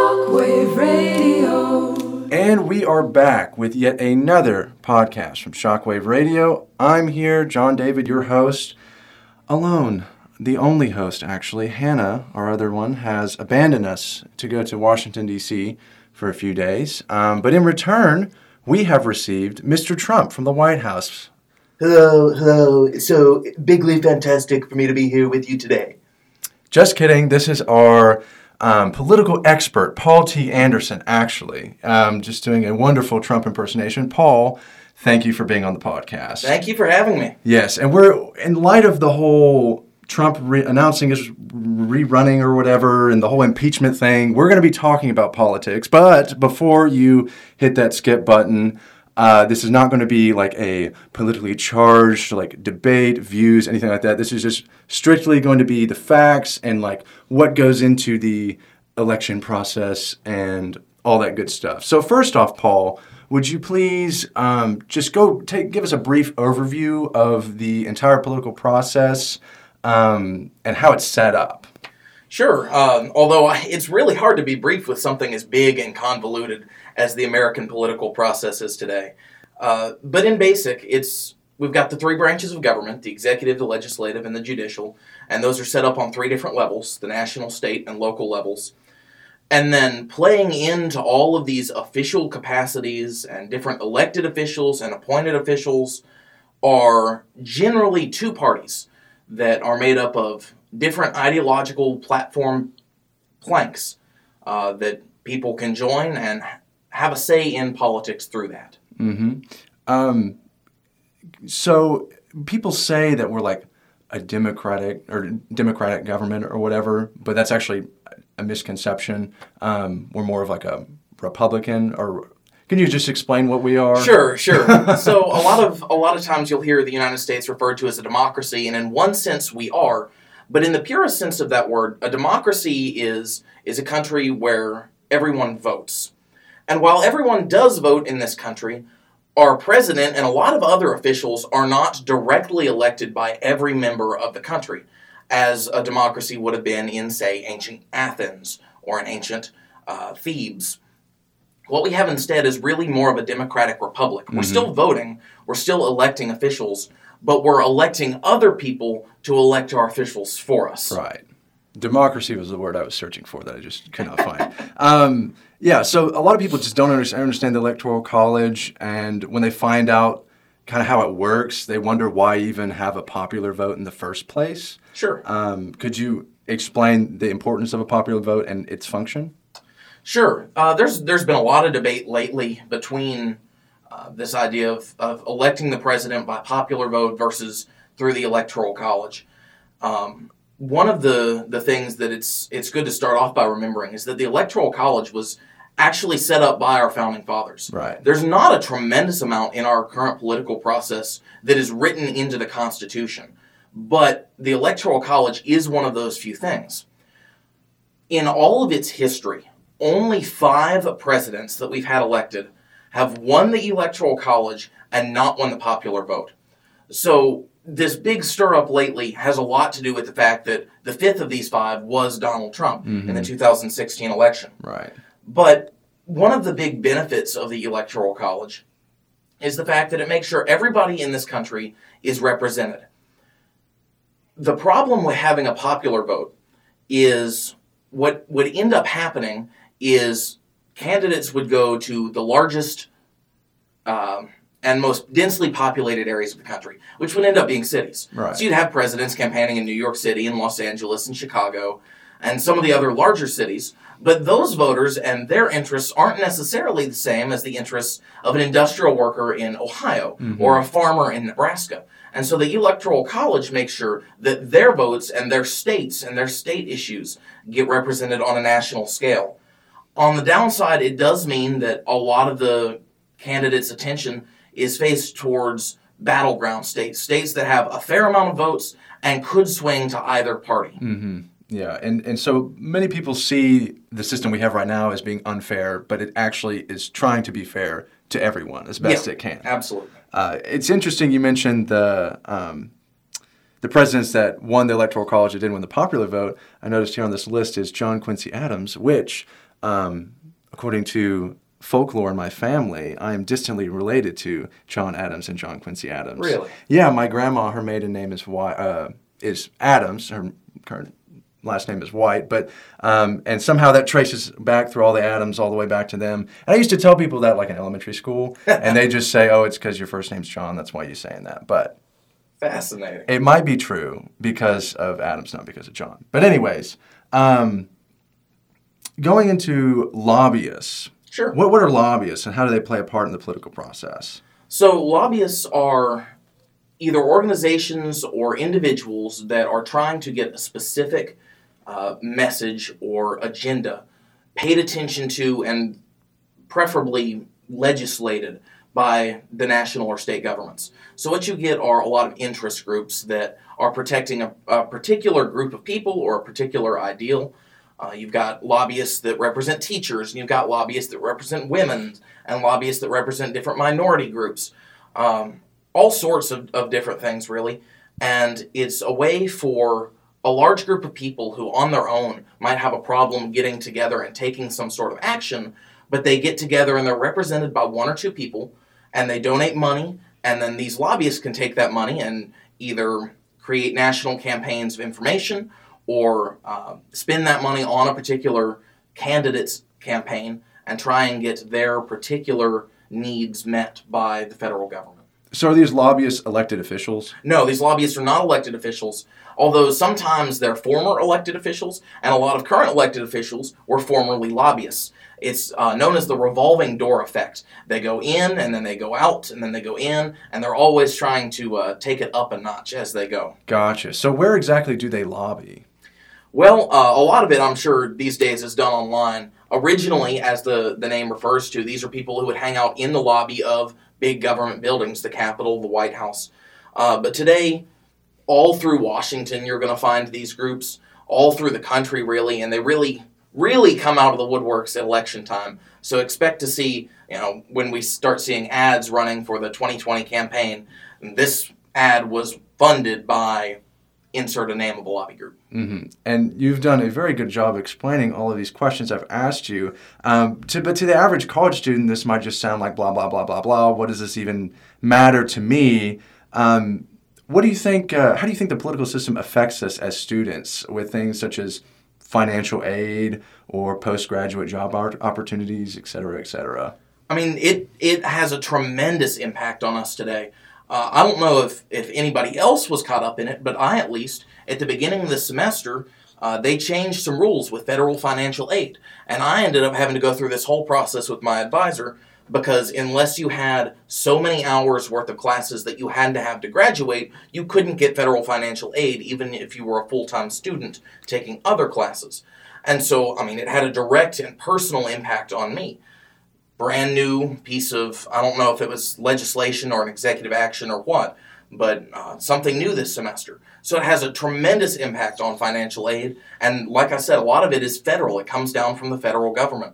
Shockwave Radio. And we are back with yet another podcast from Shockwave Radio. I'm here, John David, your host, alone. The only host, actually. Hannah, our other one, has abandoned us to go to Washington, D.C. for a few days. But in return, we have received Mr. Trump from the White House. Hello. So, bigly fantastic for me to be here with you today. Just kidding. This is our political expert, Paul T. Anderson, actually. Just doing a wonderful Trump impersonation. Paul, thank you for being on the podcast. Thank you for having me. Yes, and we're, in light of the whole Trump announcing his rerunning or whatever and the whole impeachment thing, we're going to be talking about politics. But before you hit that skip button, this is not going to be like a politically charged like debate, views, anything like that. This is just strictly going to be the facts and like what goes into the election process and all that good stuff. So first off, Paul, would you please just give us a brief overview of the entire political process and how it's set up? Sure, although it's really hard to be brief with something as big and convoluted as the American political process is today. But in basic, we've got the three branches of government, the executive, the legislative, and the judicial, and those are set up on three different levels, the national, state, and local levels. And then playing into all of these official capacities and different elected officials and appointed officials are generally two parties that are made up of different ideological platform planks that people can join and have a say in politics through that. Mm-hmm. So people say that we're like a democratic government or whatever, but that's actually a misconception. We're more of like a Republican, or can you just explain what we are? Sure. So a lot of times you'll hear the United States referred to as a democracy, and in one sense we are, but in the purest sense of that word, a democracy is a country where everyone votes. And while everyone does vote in this country, our president and a lot of other officials are not directly elected by every member of the country, as a democracy would have been in, say, ancient Athens or in ancient Thebes. What we have instead is really more of a democratic republic. Mm-hmm. We're still voting, we're still electing officials, but we're electing other people to elect our officials for us. Right. Democracy was the word I was searching for that I just could not find. Yeah, so a lot of people just don't understand the Electoral College, and when they find out kind of how it works, they wonder why even have a popular vote in the first place. Sure. Could you explain the importance of a popular vote and its function? Sure. There's been a lot of debate lately between this idea of electing the president by popular vote versus through the Electoral College. One of the things that it's good to start off by remembering is that the Electoral College was actually set up by our founding fathers. Right. There's not a tremendous amount in our current political process that is written into the Constitution, but the Electoral College is one of those few things. In all of its history, only 5 presidents that we've had elected have won the Electoral College and not won the popular vote. So this big stir-up lately has a lot to do with the fact that the 5th of these 5 was Donald Trump in the 2016 election. Right. But one of the big benefits of the Electoral College is the fact that it makes sure everybody in this country is represented. The problem with having a popular vote is what would end up happening is candidates would go to the largest and most densely populated areas of the country, which would end up being cities. Right. So you'd have presidents campaigning in New York City and Los Angeles and Chicago and some of the other larger cities, but those voters and their interests aren't necessarily the same as the interests of an industrial worker in Ohio or a farmer in Nebraska. And so the Electoral College makes sure that their votes and their states and their state issues get represented on a national scale. On the downside, it does mean that a lot of the candidates' attention is faced towards battleground states that have a fair amount of votes and could swing to either party. Mm-hmm. Yeah, and so many people see the system we have right now as being unfair, but it actually is trying to be fair to everyone as best it can. Absolutely. It's interesting you mentioned the presidents that won the Electoral College that didn't win the popular vote. I noticed here on this list is John Quincy Adams, which according to folklore in my family, I am distantly related to John Adams and John Quincy Adams. Really? Yeah, my grandma, her maiden name is Adams. Her current last name is White, but and somehow that traces back through all the Adams all the way back to them. And I used to tell people that like in elementary school, and they just say, "Oh, it's because your first name's John. That's why you're saying that." But Fascinating. it might be true because of Adams, not because of John. But anyways, going into lobbyists. Sure. What are lobbyists and how do they play a part in the political process? So lobbyists are either organizations or individuals that are trying to get a specific message or agenda paid attention to and preferably legislated by the national or state governments. So what you get are a lot of interest groups that are protecting a particular group of people or a particular ideal. You've got lobbyists that represent teachers, and you've got lobbyists that represent women, and lobbyists that represent different minority groups. All sorts of different things, really. And it's a way for a large group of people who, on their own, might have a problem getting together and taking some sort of action, but they get together and they're represented by one or two people, and they donate money, and then these lobbyists can take that money and either create national campaigns of information or spend that money on a particular candidate's campaign and try and get their particular needs met by the federal government. So are these lobbyists elected officials? No, these lobbyists are not elected officials, although sometimes they're former elected officials, and a lot of current elected officials were formerly lobbyists. It's known as the revolving door effect. They go in, and then they go out, and then they go in, and they're always trying to take it up a notch as they go. Gotcha. So where exactly do they lobby? Well, a lot of it, I'm sure, these days is done online. Originally, as the name refers to, these are people who would hang out in the lobby of big government buildings, the Capitol, the White House. But today, all through Washington, you're going to find these groups, all through the country, really, and they really come out of the woodworks at election time. So expect to see, when we start seeing ads running for the 2020 campaign, this ad was funded by insert a name of a lobby group. Mm-hmm. And you've done a very good job explaining all of these questions I've asked you. But to the average college student, this might just sound like blah, blah, blah, blah, blah. What does this even matter to me? What do you think, how do you think the political system affects us as students with things such as financial aid or postgraduate job opportunities, et cetera, et cetera? I mean, it has a tremendous impact on us today. I don't know if anybody else was caught up in it, but I, at least, at the beginning of the semester, they changed some rules with federal financial aid. And I ended up having to go through this whole process with my advisor because unless you had so many hours worth of classes that you had to have to graduate, you couldn't get federal financial aid even if you were a full-time student taking other classes. And so, I mean, it had a direct and personal impact on me. Brand new piece of, I don't know if it was legislation or an executive action or what, but something new this semester. So it has a tremendous impact on financial aid, and like I said, a lot of it is federal. It comes down from the federal government.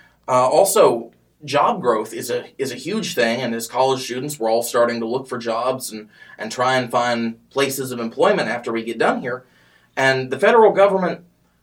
Also, job growth is a huge thing, and as college students, we're all starting to look for jobs and try and find places of employment after we get done here. And the federal government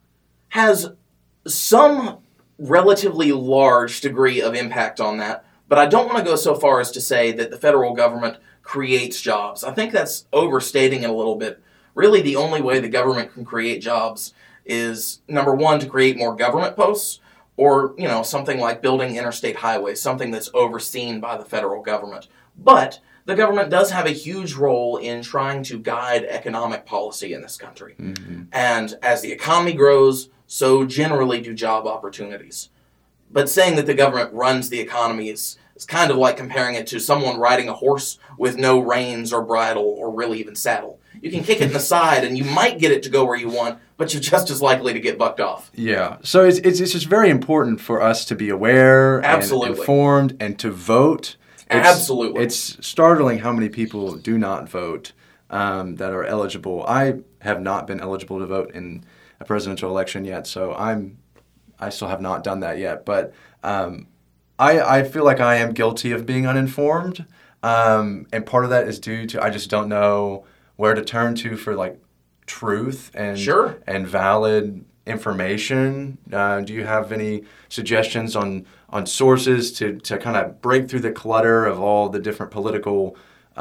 has some relatively large degree of impact on that, but I don't want to go so far as to say that the federal government creates jobs. I think that's overstating it a little bit. Really, the only way the government can create jobs is, number one, to create more government posts, or, something like building interstate highways, something that's overseen by the federal government. But the government does have a huge role in trying to guide economic policy in this country. Mm-hmm. And as the economy grows, so generally do job opportunities. But saying that the government runs the economy is kind of like comparing it to someone riding a horse with no reins or bridle or really even saddle. You can kick it in the side and you might get it to go where you want, but you're just as likely to get bucked off. Yeah. So it's just very important for us to be aware and informed and to vote. Absolutely. It's startling how many people do not vote that are eligible. I have not been eligible to vote in a presidential election yet, so I still have not done that yet. But I feel like I am guilty of being uninformed, and part of that is due to I just don't know where to turn to for like truth and Sure. and valid information? Do you have any suggestions on sources to kind of break through the clutter of all the different political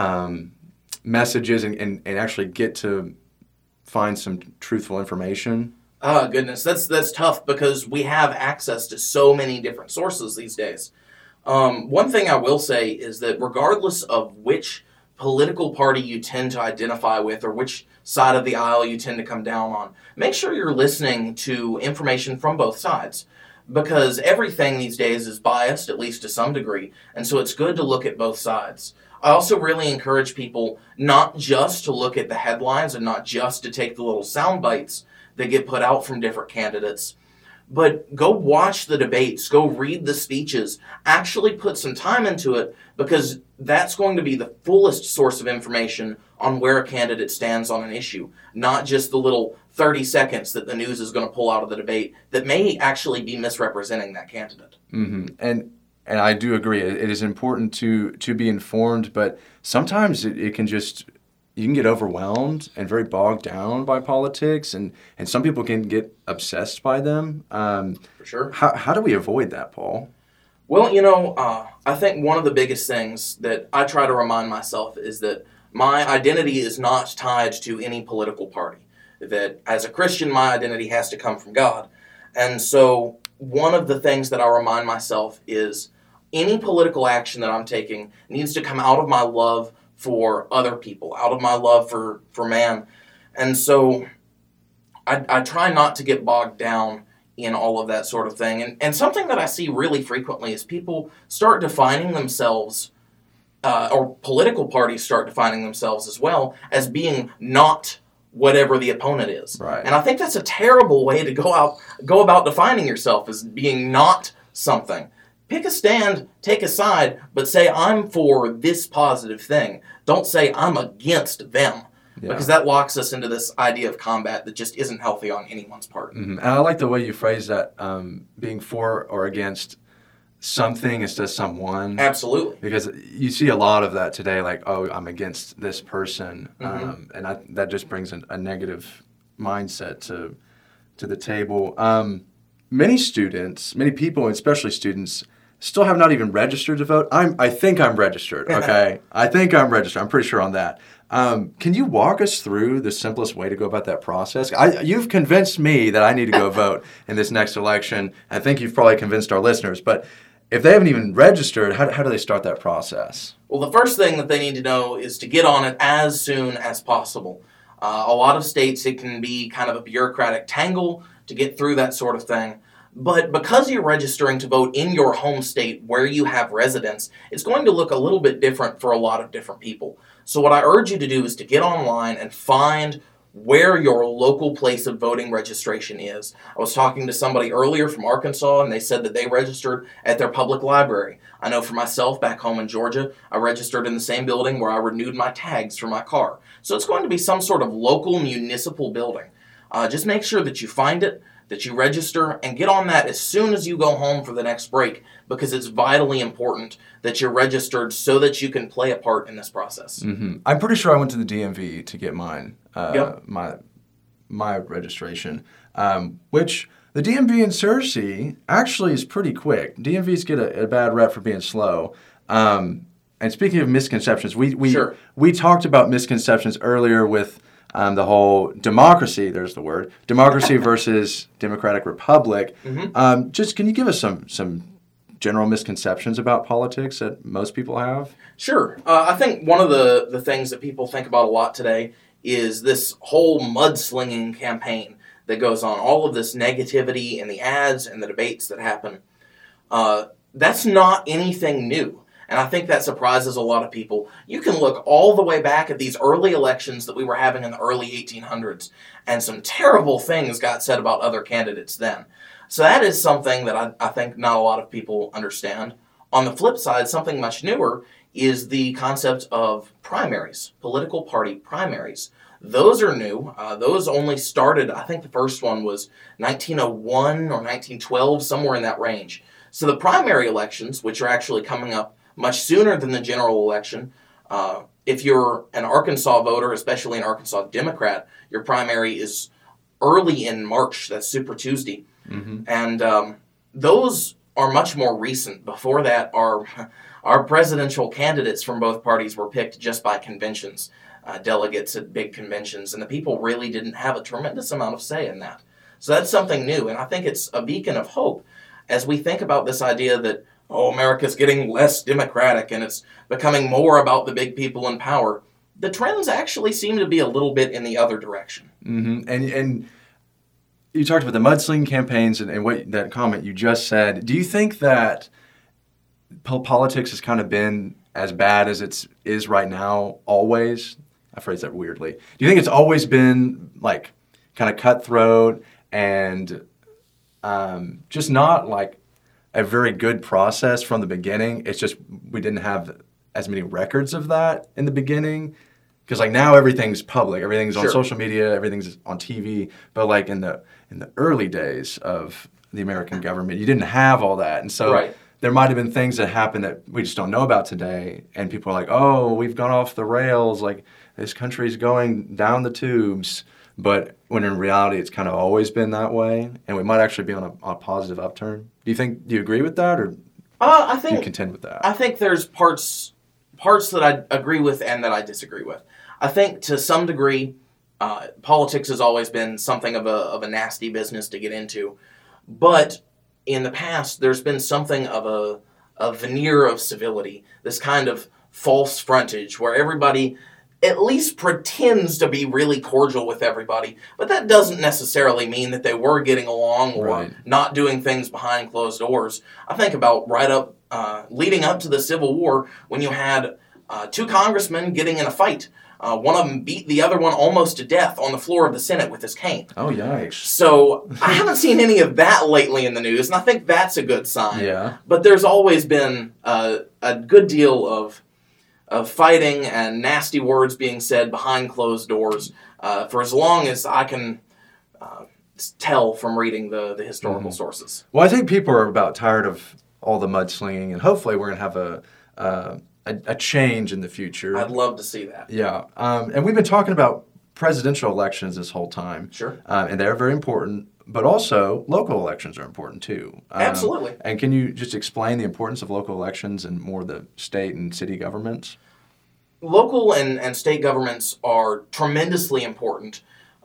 messages and actually get to find some truthful information? Oh, goodness. That's tough because we have access to so many different sources these days. One thing I will say is that regardless of which political party you tend to identify with or which side of the aisle you tend to come down on, make sure you're listening to information from both sides, because everything these days is biased, at least to some degree, and so it's good to look at both sides. I also really encourage people not just to look at the headlines and not just to take the little sound bites that get put out from different candidates, but go watch the debates, go read the speeches, actually put some time into it, because that's going to be the fullest source of information on where a candidate stands on an issue, not just the little 30 seconds that the news is going to pull out of the debate that may actually be misrepresenting that candidate. Mm-hmm. And I do agree. It is important to be informed, but sometimes it can just, you can get overwhelmed and very bogged down by politics, and some people can get obsessed by them. For sure. How do we avoid that, Paul? Well, I think one of the biggest things that I try to remind myself is that my identity is not tied to any political party. That as a Christian, my identity has to come from God. And so one of the things that I remind myself is any political action that I'm taking needs to come out of my love for other people, out of my love for man. And so I try not to get bogged down in all of that sort of thing. And something that I see really frequently is people start defining themselves, or political parties start defining themselves as well, as being not whatever the opponent is. Right. And I think that's a terrible way to go about defining yourself, as being not something. Pick a stand, take a side, but say, I'm for this positive thing. Don't say, I'm against them. Yeah. Because that locks us into this idea of combat that just isn't healthy on anyone's part. Mm-hmm. And I like the way you phrase that, being for or against something instead of someone. Absolutely. Because you see a lot of that today, like, oh, I'm against this person. Mm-hmm. And that just brings a negative mindset to the table. Many people, especially students, still have not even registered to vote. I think I'm registered, okay? I think I'm registered. I'm pretty sure on that. Can you walk us through the simplest way to go about that process? You've convinced me that I need to go vote in this next election. I think you've probably convinced our listeners. But if they haven't even registered, how do they start that process? Well, the first thing that they need to know is to get on it as soon as possible. A lot of states, it can be kind of a bureaucratic tangle to get through that sort of thing. But because you're registering to vote in your home state where you have residence, it's going to look a little bit different for a lot of different people. So what I urge you to do is to get online and find where your local place of voting registration is. I was talking to somebody earlier from Arkansas, and they said that they registered at their public library. I know for myself, back home in Georgia, I registered in the same building where I renewed my tags for my car. So it's going to be some sort of local municipal building. Just make sure that you find it, that you register, and get on that as soon as you go home for the next break, because it's vitally important that you're registered so that you can play a part in this process. Mm-hmm. I'm pretty sure I went to the DMV to get mine, Yep. my registration, which the DMV in Searcy actually is pretty quick. DMVs get a bad rep for being slow. And speaking of misconceptions, we talked about misconceptions earlier with the whole democracy, there's the word, democracy versus democratic republic. Mm-hmm. Just can you give us some general misconceptions about politics that most people have? Sure. I think one of the things that people think about a lot today is this whole mudslinging campaign that goes on, all of this negativity in the ads and the debates that happen. That's not anything new. And I think that surprises a lot of people. You can look all the way back at these early elections that we were having in the early 1800s, and some terrible things got said about other candidates then. So that is something that I think not a lot of people understand. On the flip side, something much newer is the concept of primaries, political party primaries. Those are new. Those only started, I think the first one was 1901 or 1912, somewhere in that range. So the primary elections, which are actually coming up much sooner than the general election. If you're an Arkansas voter, especially an Arkansas Democrat, your primary is early in March. That's Super Tuesday. And those are much more recent. Before that, our presidential candidates from both parties were picked just by conventions, delegates at big conventions, and the people really didn't have a tremendous amount of say in that. So that's something new, and I think it's a beacon of hope as we think about this idea that, America's getting less democratic and it's becoming more about the big people in power. The trends actually seem to be a little bit in the other direction. And you talked about the mudslinging campaigns and what that comment you just said. Do you think that politics has kind of been as bad as it is right now always? I phrase that weirdly. Do you think it's always been like kind of cutthroat and just not like a very good process from the beginning? It's just we didn't have as many records of that in the beginning. Because like now everything's public, everything's on social media, everything's on TV. But like in the early days of the American government, you didn't have all that, and so there might have been things that happened that we just don't know about today. And people are like, "Oh, we've gone off the rails. Like this country's going down the tubes." But when in reality, it's kind of always been that way, and we might actually be on a positive upturn. Do you agree with that, or I think, do you contend with that? I think there's parts that I agree with and that I disagree with. I think to some degree, politics has always been something of a nasty business to get into, but in the past, there's been something of a veneer of civility, this kind of false frontage where everybody at least pretends to be really cordial with everybody, but that doesn't necessarily mean that they were getting along or not doing things behind closed doors. I think about leading up to the Civil War when you had two congressmen getting in a fight. One of them beat the other one almost to death on the floor of the Senate with his cane. Oh, yikes. So I haven't seen any of that lately in the news, and I think that's a good sign. Yeah. But there's always been a good deal of fighting and nasty words being said behind closed doors for as long as I can tell from reading the historical sources. Well, I think people are about tired of all the mudslinging, and hopefully we're going to have a change in the future. I'd love to see that. Yeah. And we've been talking about presidential elections this whole time. Sure. And they're very important, but also local elections are important too. Absolutely. And can you just explain the importance of local elections and more the state and city governments? Local and state governments are tremendously important.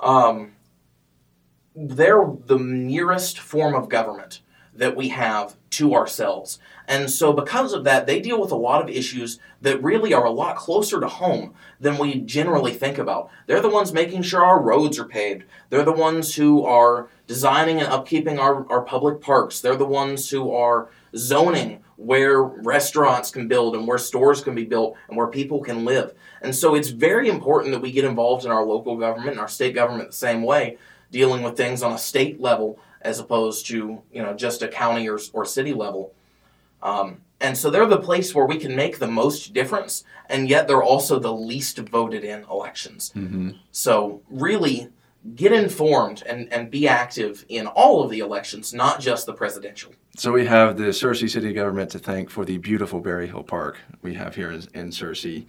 They're the nearest form of government that we have to ourselves. And so because of that, they deal with a lot of issues that really are a lot closer to home than we generally think about. They're the ones making sure our roads are paved. They're the ones who are designing and upkeeping our public parks. They're the ones who are zoning where restaurants can build and where stores can be built and where people can live. And so it's very important that we get involved in our local government and our state government the same way, dealing with things on a state level as opposed to, just a county or city level. And so they're the place where we can make the most difference, and yet they're also the least voted in elections. Mm-hmm. So really get informed and be active in all of the elections, not just the presidential. So we have the Searcy City government to thank for the beautiful Berry Hill Park we have here in Searcy.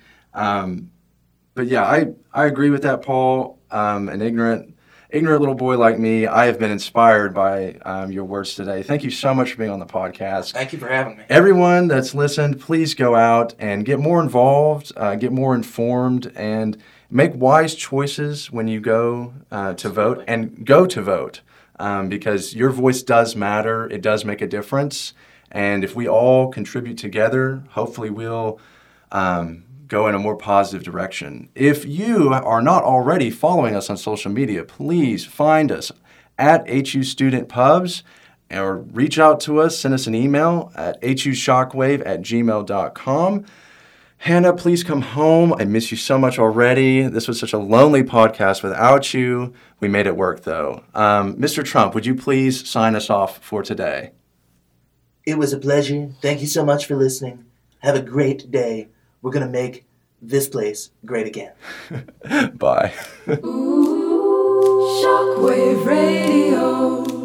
But yeah, I agree with that, Paul. An ignorant little boy like me, I have been inspired by your words today. Thank you so much for being on the podcast. Thank you for having me. Everyone that's listened, please go out and get more involved, get more informed, and make wise choices when you go to vote, and go to vote because your voice does matter. It does make a difference. And if we all contribute together, hopefully we'll go in a more positive direction. If you are not already following us on social media, please find us at HU Student Pubs or reach out to us, send us an email at hushockwave@gmail.com. Hannah, please come home. I miss you so much already. This was such a lonely podcast without you. We made it work, though. Mr. Trump, would you please sign us off for today? It was a pleasure. Thank you so much for listening. Have a great day. We're going to make this place great again. Bye. Ooh, Shockwave Radio.